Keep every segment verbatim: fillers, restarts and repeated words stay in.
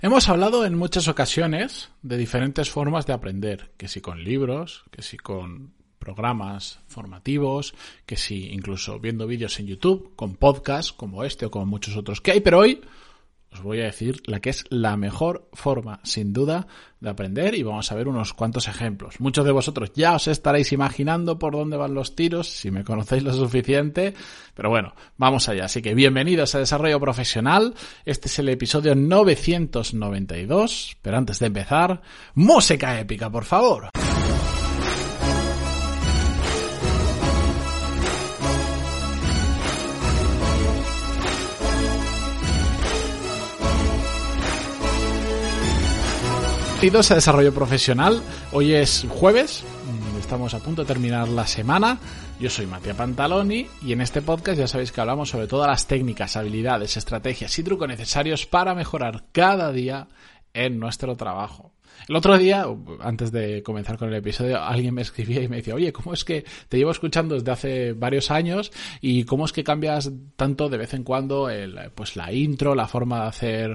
Hemos hablado en muchas ocasiones de diferentes formas de aprender, que si con libros, que si con programas formativos, que si incluso viendo vídeos en YouTube, con podcasts como este o como muchos otros que hay, pero hoy os voy a decir la que es la mejor forma, sin duda, de aprender y vamos a ver unos cuantos ejemplos. Muchos de vosotros ya os estaréis imaginando por dónde van los tiros, si me conocéis lo suficiente, pero bueno, vamos allá. Así que bienvenidos a Desarrollo Profesional. Este es el episodio novecientos noventa y dos, pero antes de empezar, música épica, por favor. Bienvenidos a Desarrollo Profesional. Hoy es jueves, estamos a punto de terminar la semana. Yo soy Mattia Pantaloni y en este podcast ya sabéis que hablamos sobre todas las técnicas, habilidades, estrategias y trucos necesarios para mejorar cada día en nuestro trabajo. El otro día, antes de comenzar con el episodio, alguien me escribía y me decía, oye, ¿cómo es que te llevo escuchando desde hace varios años y cómo es que cambias tanto de vez en cuando el, pues la intro, la forma de hacer,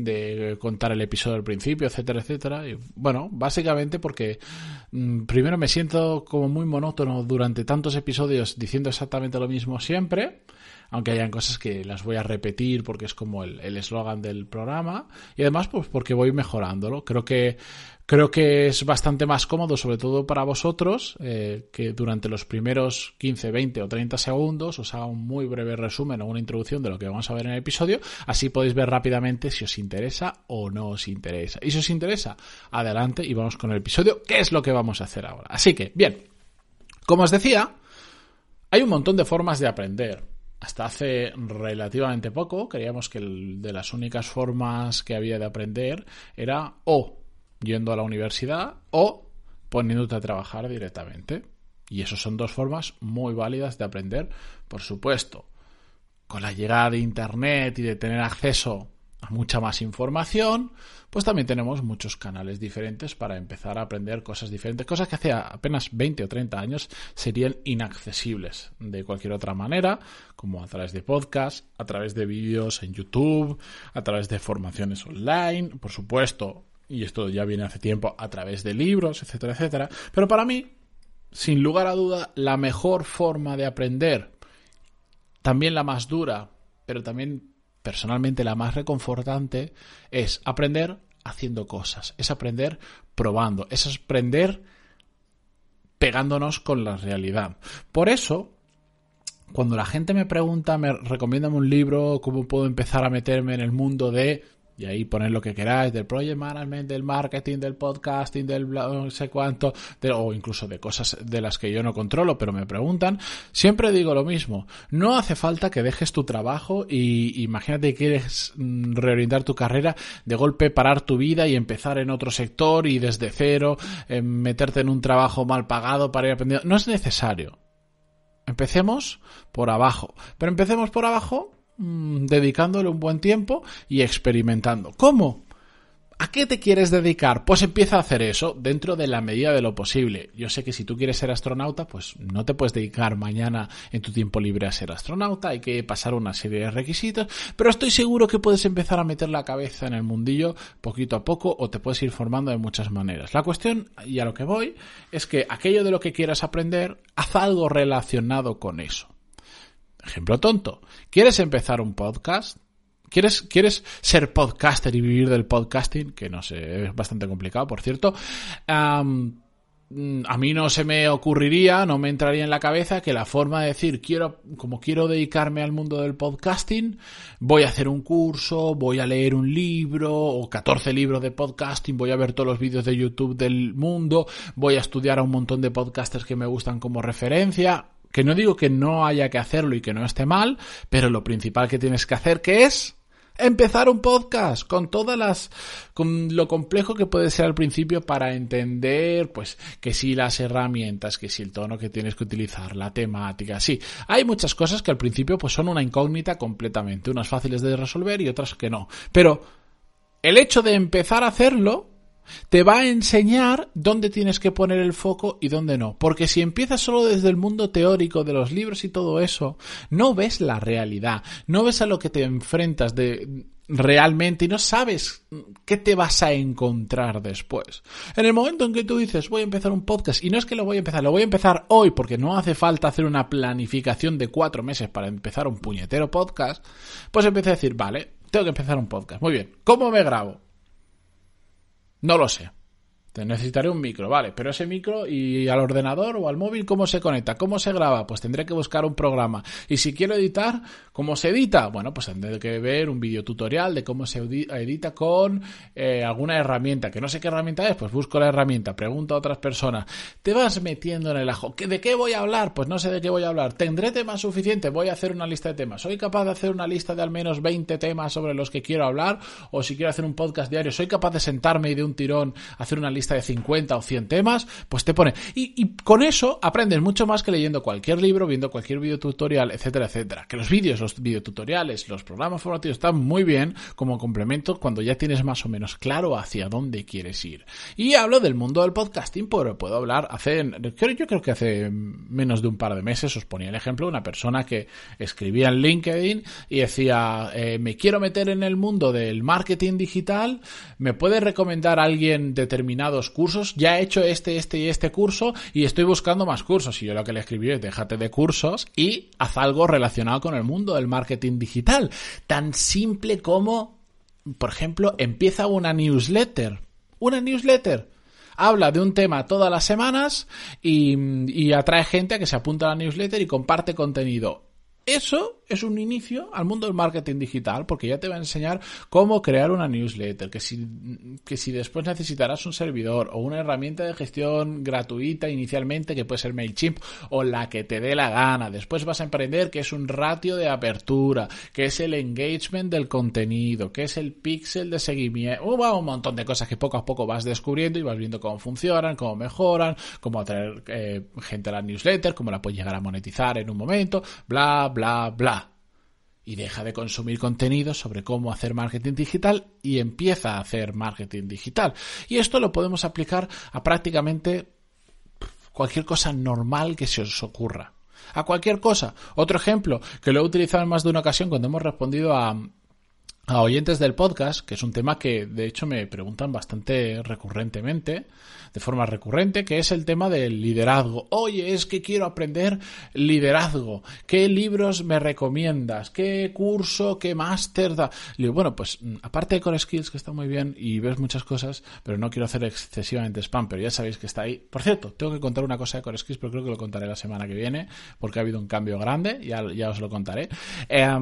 de contar el episodio al principio, etcétera, etcétera? Y bueno, básicamente porque mmm, primero me siento como muy monótono durante tantos episodios diciendo exactamente lo mismo siempre, aunque hayan cosas que las voy a repetir porque es como el eslogan del programa, y además pues porque voy mejorándolo. Creo que creo que es bastante más cómodo, sobre todo para vosotros, eh, que durante los primeros quince, veinte o treinta segundos os haga un muy breve resumen o una introducción de lo que vamos a ver en el episodio. Así podéis ver rápidamente si os interesa o no os interesa. Y si os interesa, adelante y vamos con el episodio, que es lo que vamos a hacer ahora. Así que, bien, como os decía, hay un montón de formas de aprender. Hasta hace relativamente poco creíamos que el, de las únicas formas que había de aprender era o yendo a la universidad o poniéndote a trabajar directamente. Y eso son dos formas muy válidas de aprender, por supuesto. Con la llegada de Internet y de tener acceso a mucha más información, pues también tenemos muchos canales diferentes para empezar a aprender cosas diferentes, cosas que hace apenas veinte o treinta años serían inaccesibles de cualquier otra manera, como a través de podcasts, a través de vídeos en YouTube, a través de formaciones online, por supuesto, y esto ya viene hace tiempo, a través de libros, etcétera, etcétera. Pero para mí, sin lugar a duda, la mejor forma de aprender, también la más dura, pero también personalmente la más reconfortante, es aprender haciendo cosas, es aprender probando, es aprender pegándonos con la realidad. Por eso, cuando la gente me pregunta, me recomiéndame un libro, cómo puedo empezar a meterme en el mundo de, y ahí poned lo que queráis, del project management, del marketing, del podcasting, del no sé cuánto, de, o incluso de cosas de las que yo no controlo, pero me preguntan, siempre digo lo mismo. No hace falta que dejes tu trabajo y imagínate que quieres reorientar tu carrera, de golpe parar tu vida y empezar en otro sector y desde cero eh, meterte en un trabajo mal pagado para ir aprendiendo. No es necesario. Empecemos por abajo. Pero empecemos por abajo dedicándole un buen tiempo y experimentando. ¿Cómo? ¿A qué te quieres dedicar? Pues empieza a hacer eso dentro de la medida de lo posible. Yo sé que si tú quieres ser astronauta, pues no te puedes dedicar mañana en tu tiempo libre a ser astronauta, hay que pasar una serie de requisitos, pero estoy seguro que puedes empezar a meter la cabeza en el mundillo poquito a poco o te puedes ir formando de muchas maneras. La cuestión, y a lo que voy, es que aquello de lo que quieras aprender, haz algo relacionado con eso. Ejemplo tonto. ¿Quieres empezar un podcast? ¿Quieres, ¿Quieres ser podcaster y vivir del podcasting? Que no sé, es bastante complicado, por cierto. Um, a mí no se me ocurriría, no me entraría en la cabeza que la forma de decir, quiero, como quiero dedicarme al mundo del podcasting, voy a hacer un curso, voy a leer un libro o catorce libros de podcasting, voy a ver todos los vídeos de YouTube del mundo, voy a estudiar a un montón de podcasters que me gustan como referencia. Que no digo que no haya que hacerlo y que no esté mal, pero lo principal que tienes que hacer, ¿qué es? Empezar un podcast con todas las, con lo complejo que puede ser al principio para entender, pues, que sí las herramientas, que sí el tono que tienes que utilizar, la temática, sí. Hay muchas cosas que al principio pues son una incógnita completamente, unas fáciles de resolver y otras que no. Pero el hecho de empezar a hacerlo te va a enseñar dónde tienes que poner el foco y dónde no. Porque si empiezas solo desde el mundo teórico de los libros y todo eso, no ves la realidad, no ves a lo que te enfrentas de realmente y no sabes qué te vas a encontrar después. En el momento en que tú dices voy a empezar un podcast, y no es que lo voy a empezar, lo voy a empezar hoy porque no hace falta hacer una planificación de cuatro meses para empezar un puñetero podcast, pues empecé a decir, vale, tengo que empezar un podcast. Muy bien, ¿cómo me grabo? No lo sé. Te necesitaré un micro, vale, pero ese micro y al ordenador o al móvil, ¿cómo se conecta? ¿Cómo se graba? Pues tendré que buscar un programa. Y si quiero editar, ¿cómo se edita? Bueno, pues tendré que ver un video tutorial de cómo se edita con eh, alguna herramienta. Que no sé qué herramienta es, pues busco la herramienta, pregunto a otras personas. Te vas metiendo en el ajo. ¿De qué voy a hablar? Pues no sé de qué voy a hablar. ¿Tendré temas suficientes? Voy a hacer una lista de temas. ¿Soy capaz de hacer una lista de al menos veinte temas sobre los que quiero hablar? O si quiero hacer un podcast diario, ¿soy capaz de sentarme y de un tirón hacer una lista de cincuenta o cien temas? Pues te pone. Y, y con eso aprendes mucho más que leyendo cualquier libro, viendo cualquier videotutorial, etcétera, etcétera. Que los vídeos, los videotutoriales, los programas formativos están muy bien como complemento cuando ya tienes más o menos claro hacia dónde quieres ir. Y hablo del mundo del podcasting, pero puedo hablar hace, yo creo que hace menos de un par de meses os ponía el ejemplo de una persona que escribía en LinkedIn y decía, eh, me quiero meter en el mundo del marketing digital, ¿me puede recomendar a alguien determinados cursos? Ya he hecho este, este y este curso y estoy buscando más cursos. Y yo lo que le escribí es déjate de cursos y haz algo relacionado con el mundo del marketing digital. Tan simple como, por ejemplo, empieza una newsletter. Una newsletter. Habla de un tema todas las semanas y, y atrae gente a que se apunta a la newsletter y comparte contenido. Eso es un inicio al mundo del marketing digital, porque ya te va a enseñar cómo crear una newsletter, que si, que si después necesitarás un servidor o una herramienta de gestión gratuita inicialmente, que puede ser MailChimp o la que te dé la gana. Después vas a aprender qué es un ratio de apertura, qué es el engagement del contenido, qué es el píxel de seguimiento, uh, un montón de cosas que poco a poco vas descubriendo y vas viendo cómo funcionan, cómo mejoran, cómo atraer eh, gente a la newsletter, cómo la puedes llegar a monetizar en un momento, bla, bla, bla. Y deja de consumir contenido sobre cómo hacer marketing digital y empieza a hacer marketing digital. Y esto lo podemos aplicar a prácticamente cualquier cosa normal que se os ocurra. A cualquier cosa. Otro ejemplo, que lo he utilizado en más de una ocasión cuando hemos respondido a... a oyentes del podcast, que es un tema que de hecho me preguntan bastante recurrentemente, de forma recurrente, que es el tema del liderazgo. Oye, es que quiero aprender liderazgo. ¿Qué libros me recomiendas? ¿Qué curso? ¿Qué máster da? Y digo, bueno, pues aparte de Core Skills, que está muy bien y ves muchas cosas, pero no quiero hacer excesivamente spam, pero ya sabéis que está ahí. Por cierto, tengo que contar una cosa de Core Skills, pero creo que lo contaré la semana que viene, porque ha habido un cambio grande, ya, ya os lo contaré. Eh,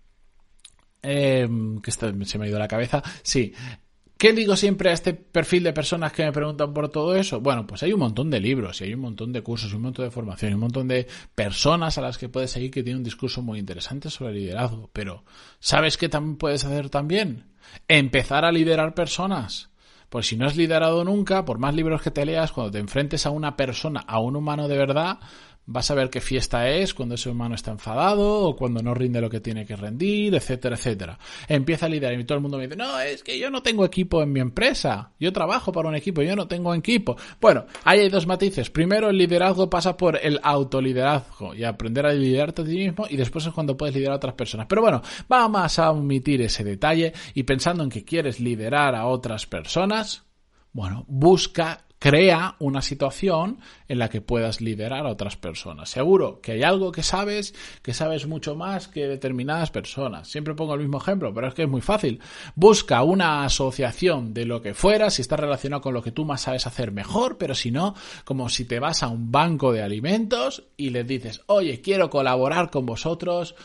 Eh, que esto se me ha ido la cabeza. Sí. ¿Qué digo siempre a este perfil de personas que me preguntan por todo eso? Bueno, pues hay un montón de libros y hay un montón de cursos y un montón de formación y un montón de personas a las que puedes seguir que tienen un discurso muy interesante sobre liderazgo. Pero, ¿sabes qué también puedes hacer también? Empezar a liderar personas. Pues si no has liderado nunca, por más libros que te leas, cuando te enfrentes a una persona, a un humano de verdad, vas a ver qué fiesta es cuando ese humano está enfadado o cuando no rinde lo que tiene que rendir, etcétera, etcétera. Empieza a liderar y todo el mundo me dice, no, es que yo no tengo equipo en mi empresa. Yo trabajo para un equipo, yo no tengo equipo. Bueno, ahí hay dos matices. Primero, el liderazgo pasa por el autoliderazgo y aprender a liderarte a ti mismo, y después es cuando puedes liderar a otras personas. Pero bueno, vamos a omitir ese detalle y pensando en que quieres liderar a otras personas, bueno, busca... Crea una situación en la que puedas liderar a otras personas. Seguro que hay algo que sabes, que sabes mucho más que determinadas personas. Siempre pongo el mismo ejemplo, pero es que es muy fácil. Busca una asociación de lo que fuera, si está relacionado con lo que tú más sabes hacer, mejor, pero si no, como si te vas a un banco de alimentos y les dices, oye, quiero colaborar con vosotros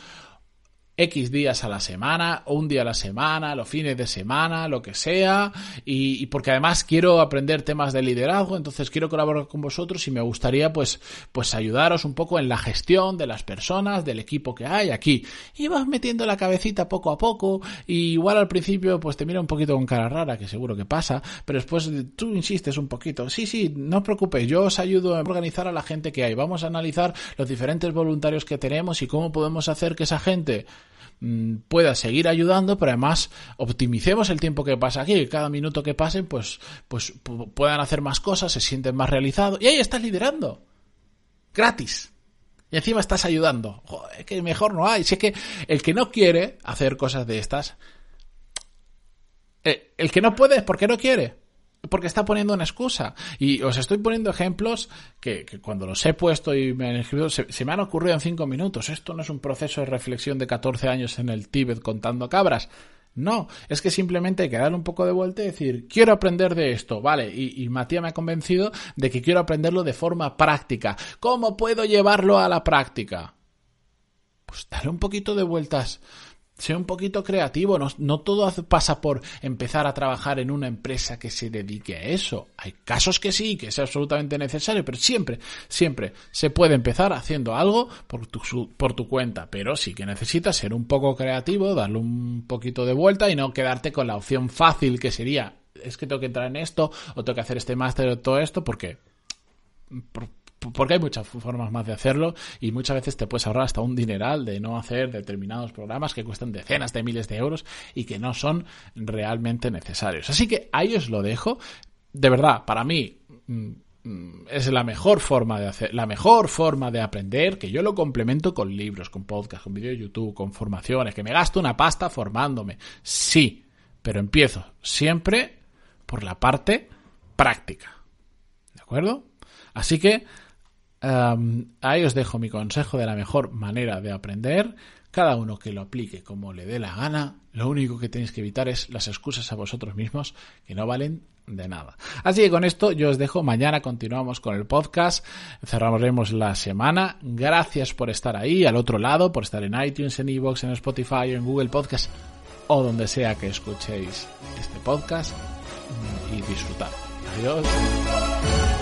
X días a la semana, o un día a la semana, los fines de semana, lo que sea, y, y porque además quiero aprender temas de liderazgo, entonces quiero colaborar con vosotros y me gustaría pues, pues ayudaros un poco en la gestión de las personas, del equipo que hay aquí. Y vas metiendo la cabecita poco a poco, y igual al principio pues te mira un poquito con cara rara, que seguro que pasa, pero después tú insistes un poquito. Sí, sí, no os preocupéis, yo os ayudo a organizar a la gente que hay. Vamos a analizar los diferentes voluntarios que tenemos y cómo podemos hacer que esa gente pueda seguir ayudando, pero además optimicemos el tiempo que pasa aquí, que cada minuto que pasen pues, pues puedan hacer más cosas, se sienten más realizados, y ahí estás liderando gratis y encima estás ayudando. Joder, que mejor no hay. Si es que el que no quiere hacer cosas de estas Eh, el que no puede es porque no quiere. Porque está poniendo una excusa. Y os estoy poniendo ejemplos que, que cuando los he puesto y me han escrito, se, se me han ocurrido en cinco minutos. Esto no es un proceso de reflexión de catorce años en el Tíbet contando cabras. No, es que simplemente hay que darle un poco de vuelta y decir, quiero aprender de esto, vale, y, y Matías me ha convencido de que quiero aprenderlo de forma práctica. ¿Cómo puedo llevarlo a la práctica? Pues dale un poquito de vueltas. Sea un poquito creativo, no, no todo pasa por empezar a trabajar en una empresa que se dedique a eso. Hay casos que sí, que es absolutamente necesario, pero siempre, siempre se puede empezar haciendo algo por tu, por tu cuenta, pero sí que necesitas ser un poco creativo, darle un poquito de vuelta y no quedarte con la opción fácil que sería, es que tengo que entrar en esto, o tengo que hacer este máster o todo esto, porque... Por, porque hay muchas formas más de hacerlo y muchas veces te puedes ahorrar hasta un dineral de no hacer determinados programas que cuestan decenas de miles de euros y que no son realmente necesarios. Así que ahí os lo dejo. De verdad, para mí es la mejor forma de hacer, la mejor forma de aprender, que yo lo complemento con libros, con podcasts, con vídeos de YouTube, con formaciones, que me gasto una pasta formándome. Sí, pero empiezo siempre por la parte práctica. ¿De acuerdo? Así que Um, ahí os dejo mi consejo de la mejor manera de aprender. Cada uno que lo aplique como le dé la gana. Lo único que tenéis que evitar es las excusas a vosotros mismos que no valen de nada. Así que con esto yo os dejo. Mañana continuamos con el podcast. Cerraremos la semana. Gracias por estar ahí al otro lado, por estar en iTunes, en iVoox, en Spotify, en Google Podcast o donde sea que escuchéis este podcast y disfrutar. Adiós.